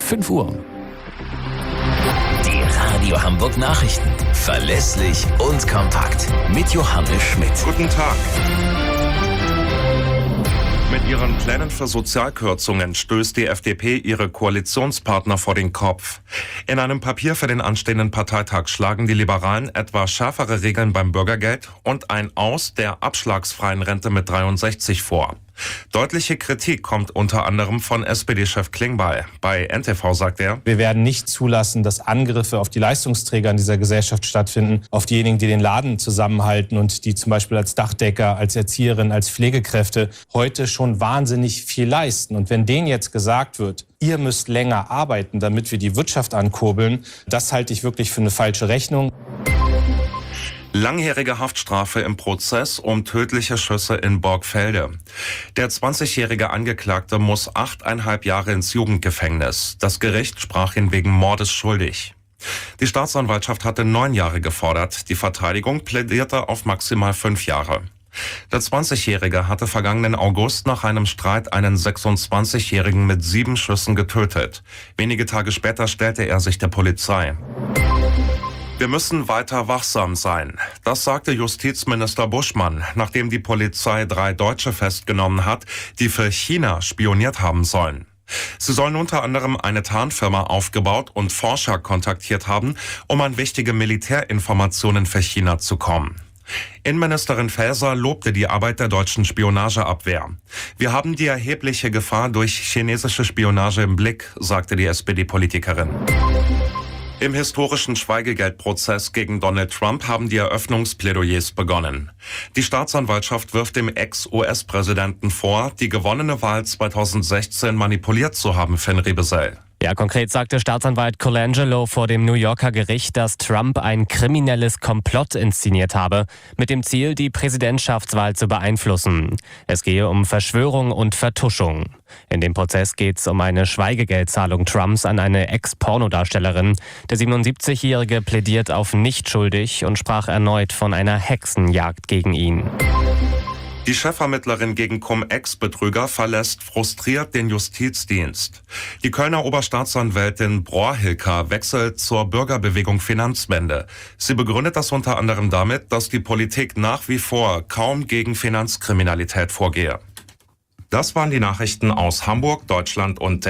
5 Uhr. Die Radio Hamburg Nachrichten. Verlässlich und kompakt. Mit Johannes Schmidt. Guten Tag. Mit ihren Plänen für Sozialkürzungen stößt die FDP ihre Koalitionspartner vor den Kopf. In einem Papier für den anstehenden Parteitag schlagen die Liberalen etwa schärfere Regeln beim Bürgergeld und ein Aus der abschlagsfreien Rente mit 63 vor. Deutliche Kritik kommt unter anderem von SPD-Chef Klingbeil. Bei NTV sagt er: Wir werden nicht zulassen, dass Angriffe auf die Leistungsträger in dieser Gesellschaft stattfinden, auf diejenigen, die den Laden zusammenhalten und die zum Beispiel als Dachdecker, als Erzieherin, als Pflegekräfte heute schon wahnsinnig viel leisten. Und wenn denen jetzt gesagt wird, ihr müsst länger arbeiten, damit wir die Wirtschaft ankurbeln, das halte ich wirklich für eine falsche Rechnung. Langjährige Haftstrafe im Prozess um tödliche Schüsse in Borgfelde. Der 20-jährige Angeklagte muss 8,5 Jahre ins Jugendgefängnis. Das Gericht sprach ihn wegen Mordes schuldig. Die Staatsanwaltschaft hatte 9 Jahre gefordert. Die Verteidigung plädierte auf maximal 5 Jahre. Der 20-Jährige hatte vergangenen August nach einem Streit einen 26-Jährigen mit 7 Schüssen getötet. Wenige Tage später stellte er sich der Polizei. Wir müssen weiter wachsam sein. Das sagte Justizminister Buschmann, nachdem die Polizei 3 Deutsche festgenommen hat, die für China spioniert haben sollen. Sie sollen unter anderem eine Tarnfirma aufgebaut und Forscher kontaktiert haben, um an wichtige Militärinformationen für China zu kommen. Innenministerin Faeser lobte die Arbeit der deutschen Spionageabwehr. Wir haben die erhebliche Gefahr durch chinesische Spionage im Blick, sagte die SPD-Politikerin. Im historischen Schweigegeldprozess gegen Donald Trump haben die Eröffnungsplädoyers begonnen. Die Staatsanwaltschaft wirft dem Ex-US-Präsidenten vor, die gewonnene Wahl 2016 manipuliert zu haben, Fenry Besell. Ja, konkret sagte Staatsanwalt Colangelo vor dem New Yorker Gericht, dass Trump ein kriminelles Komplott inszeniert habe, mit dem Ziel, die Präsidentschaftswahl zu beeinflussen. Es gehe um Verschwörung und Vertuschung. In dem Prozess geht es um eine Schweigegeldzahlung Trumps an eine Ex-Pornodarstellerin. Der 77-Jährige plädiert auf nicht schuldig und sprach erneut von einer Hexenjagd gegen ihn. Die Chefermittlerin gegen Cum-Ex-Betrüger verlässt frustriert den Justizdienst. Die Kölner Oberstaatsanwältin Brohr-Hilker wechselt zur Bürgerbewegung Finanzwende. Sie begründet das unter anderem damit, dass die Politik nach wie vor kaum gegen Finanzkriminalität vorgehe. Das waren die Nachrichten aus Hamburg, Deutschland und